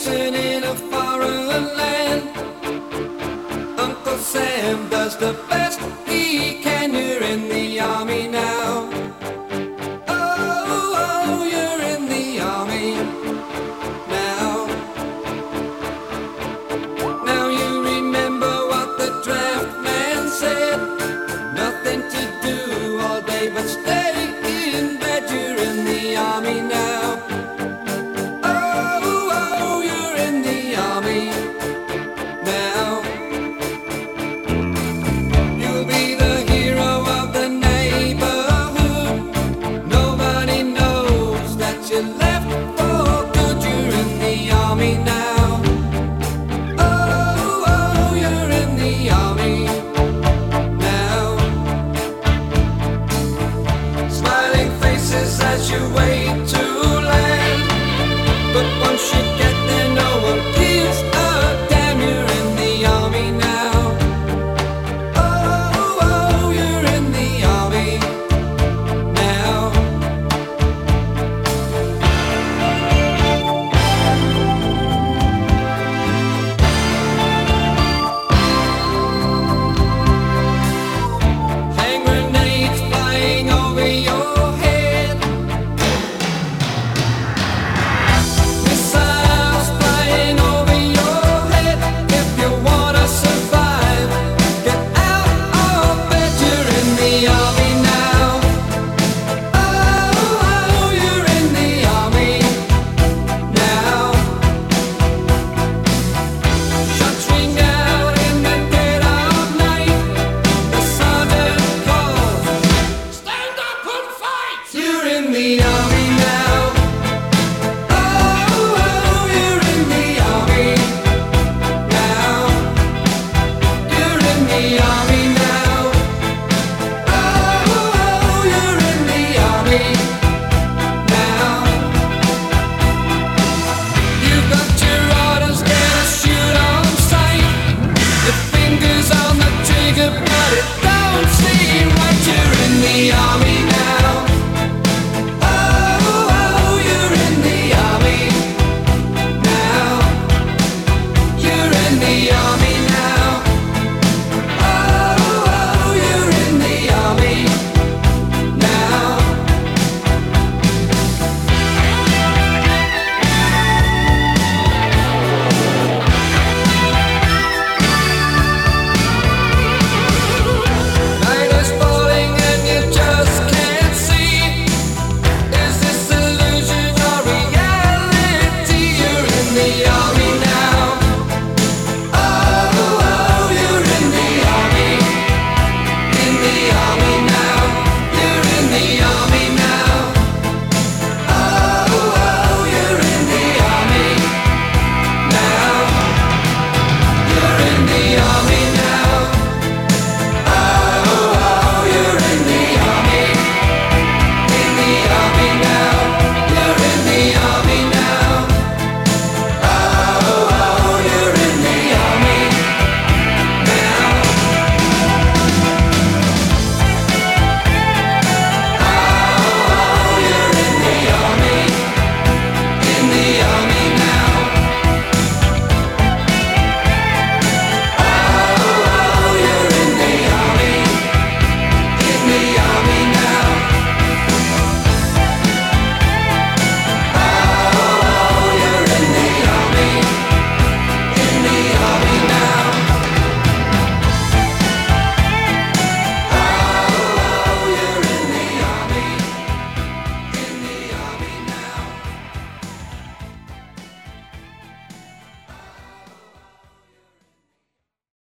dancing in a foreign land. Uncle Sam does the best he can. You're in the army now. Oh, oh, you're in the army now. Now you remember what the draft man said. Nothing to do all day but stay in bed. You're in the army now. Oh, oh, you're in the army now. You'll be the hero of the neighborhood. Nobody knows that you left for good. You're in the army now.